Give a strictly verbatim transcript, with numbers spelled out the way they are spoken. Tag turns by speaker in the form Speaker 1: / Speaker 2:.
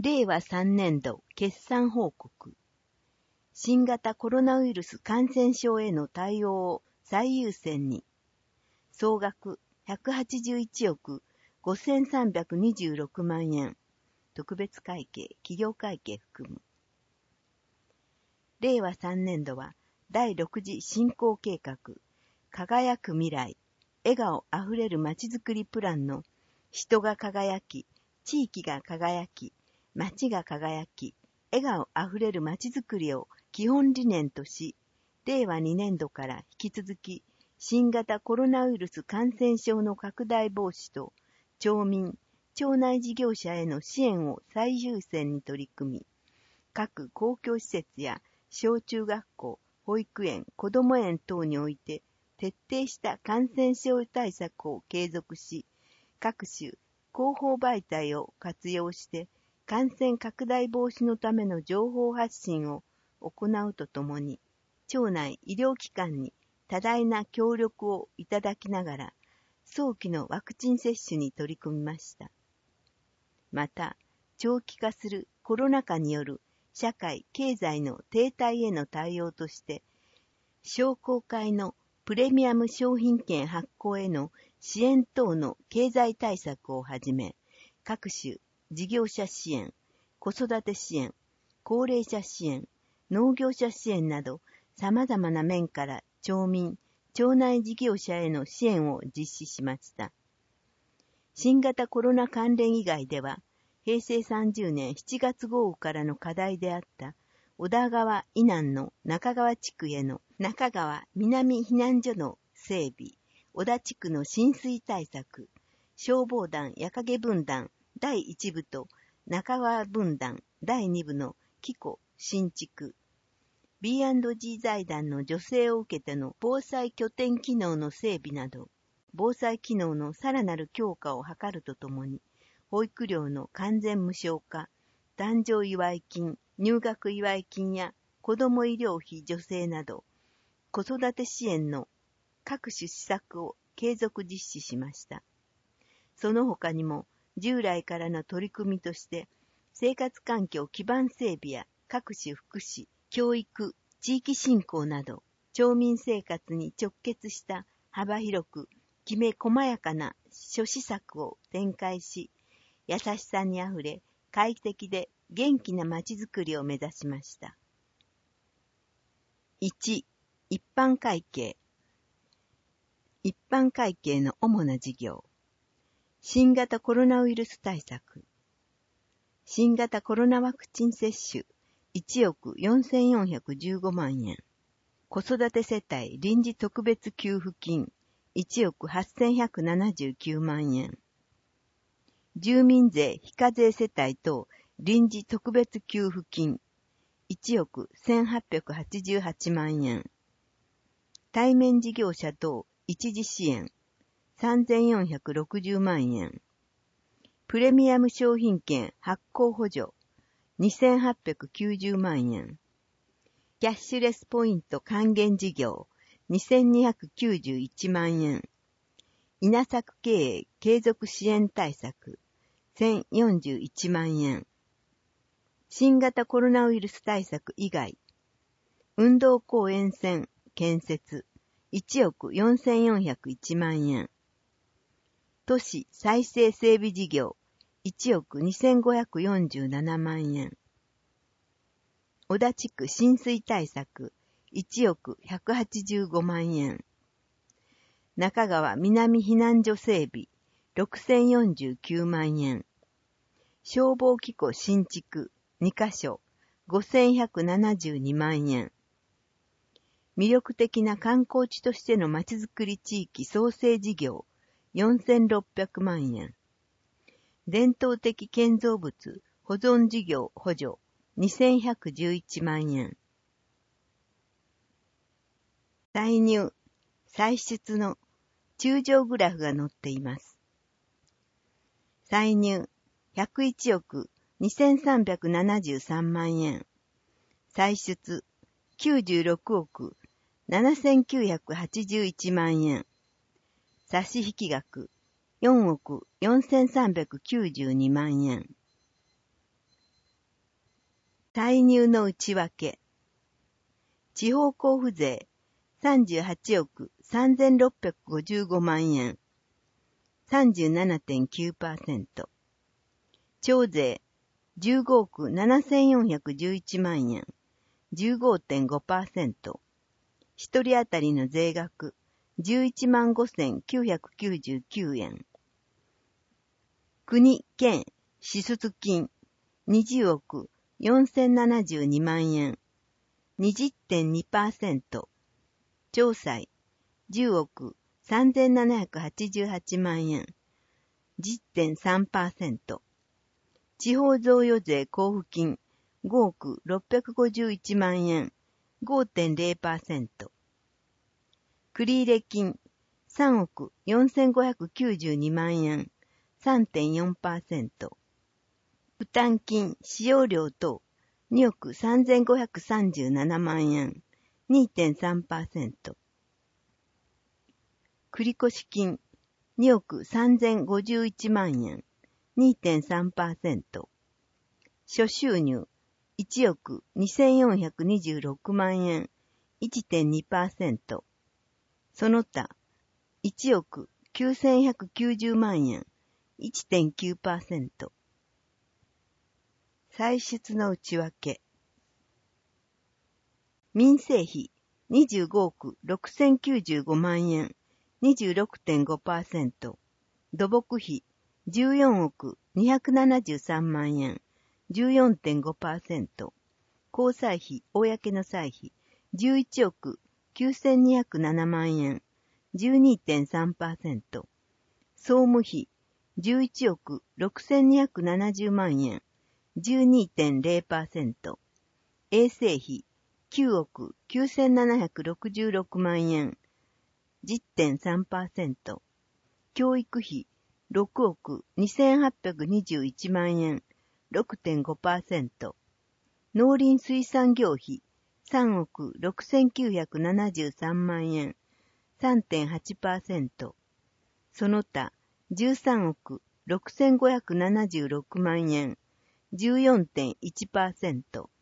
Speaker 1: れいわさんねんど決算報告。新型コロナウイルス感染症への対応を最優先に。総額ひゃくはちじゅういちおくごせんさんびゃくにじゅうろくまんえん。特別会計、企業会計含む。れいわさんねんどはだいろく次振興計画、輝く未来、笑顔あふれるまちづくりプランの人が輝き、地域が輝き、街が輝き、笑顔あふれるまちづくりを基本理念とし、れいわにねんどから引き続き、新型コロナウイルス感染症の拡大防止と、町民、町内事業者への支援を最優先に取り組み、各公共施設や小中学校、保育園、子ども園等において、徹底した感染症対策を継続し、各種広報媒体を活用して、感染拡大防止のための情報発信を行うとともに、町内医療機関に多大な協力をいただきながら、早期のワクチン接種に取り組みました。また、長期化するコロナ禍による社会・経済の停滞への対応として、商工会のプレミアム商品券発行への支援等の経済対策をはじめ、各種事業者支援、子育て支援、高齢者支援、農業者支援など、様々な面から町民、町内事業者への支援を実施しました。新型コロナ関連以外では、へいせいさんじゅうねんしちがつ豪雨からの課題であった、小田川以南の中川地区への中川南避難所の整備、小田地区の浸水対策、消防団矢影分団だいいち部と中川分団だいに部の機構新築、ビーアンドジー 財団の助成を受けての防災拠点機能の整備など、防災機能のさらなる強化を図るとともに、保育料の完全無償化、誕生祝い金、入学祝い金や子ども医療費助成など、子育て支援の各種施策を継続実施しました。その他にも、従来からの取り組みとして、生活環境基盤整備や各種福祉、教育、地域振興など、町民生活に直結した幅広く、きめ細やかな諸施策を展開し、優しさにあふれ、快適で元気なまちづくりを目指しました。いち、一般会計。一般会計の主な事業。新型コロナウイルス対策。新型コロナワクチン接種いちおくよんせんよんひゃくじゅうごまんえん。子育て世帯臨時特別給付金いちおくはっせんひゃくななじゅうきゅうまんえん。住民税非課税世帯等臨時特別給付金いちおくせんはっぴゃくはちじゅうはちまんえん。対面事業者等一時支援さんぜんよんひゃくろくじゅうまんえん。プレミアム商品券発行補助にせんはっぴゃくきゅうじゅうまんえん。キャッシュレスポイント還元事業にせんにひゃくきゅうじゅういちまんえん。稲作経営継続支援対策せんよんじゅういちまんえん。新型コロナウイルス対策以外、運動公園線建設いちおくよんせんよんひゃくいちまんえん。都市再生整備事業いちおくにせんごひゃくよんじゅうななまんえん。小田地区浸水対策いちおくひゃくはちじゅうごまんえん。中川南避難所整備ろくせんよんじゅうきゅうまんえん。消防機構新築にかしょごせんひゃくななじゅうにまんえん。魅力的な観光地としてのまちづくり地域創生事業よんせんろっぴゃくまんえん。伝統的建造物保存事業補助にせんひゃくじゅういちまんえん。歳入、歳出の中条グラフが載っています。歳入ひゃくいちおくにせんさんびゃくななじゅうさんまんえん。歳出きゅうじゅうろくおくななせんきゅうひゃくはちじゅういちまんえん。差引額よんおくよんせんさんびゃくきゅうじゅうにまんえん。 歳入の内訳。地方交付税さんじゅうはちおくさんぜんろっぴゃくごじゅうごまんえん、さんじゅうななてんきゅうパーセント。徴税じゅうごおくななせんよんひゃくじゅういちまんえん、じゅうごてんごパーセント。一人当たりの税額じゅういちまんごせんきゅうひゃくきゅうじゅうきゅうえん。国、県、支出金にじゅうおくよんせんななじゅうにまんえん、にじゅってんにパーセント。徴歳じゅうおくさんぜんななひゃくはちじゅうはちまんえん、じゅってんさんパーセント。地方贈与税交付金ごおくろっぴゃくごじゅういちまんえん、ごてんれいパーセント。繰入金さんおくよんせんごひゃくきゅうじゅうにまんえん、さんてんよんパーセント。負担金、使用料等におくさんぜんごひゃくさんじゅうななまんえん、にてんさんパーセント。繰越金におくさんぜんごじゅういちまんえん、にてんさんパーセント。諸収入いちおくにせんよんひゃくにじゅうろくまんえん、いってんにパーセント。その他いちおくきゅうせんひゃくきゅうじゅうまんえん、いってんきゅうパーセント。歳出の内訳。民生費にじゅうごおくろくせんきゅうじゅうごまんえん、にじゅうろくてんごパーセント。土木費じゅうよんおくにひゃくななじゅうさんまんえん、じゅうよんてんごパーセント。公債費、公の歳費じゅういちおくきゅうせんにひゃくななまんえん、じゅうにてんさんパーセント。総務費じゅういちおくろくせんにひゃくななじゅうまんえん、じゅうにてんれいパーセント。衛生費きゅうおくきゅうせんななひゃくろくじゅうろくまんえん、じゅってんさんパーセント。教育費ろくおくにせんはっぴゃくにじゅういちまんえん、ろくてんごパーセント。農林水産業費さんおくろくせんきゅうひゃくななじゅうさんまんえん、さんてんはちパーセント。その他じゅうさんおくろくせんごひゃくななじゅうろくまんえん、じゅうよんてんいちパーセント。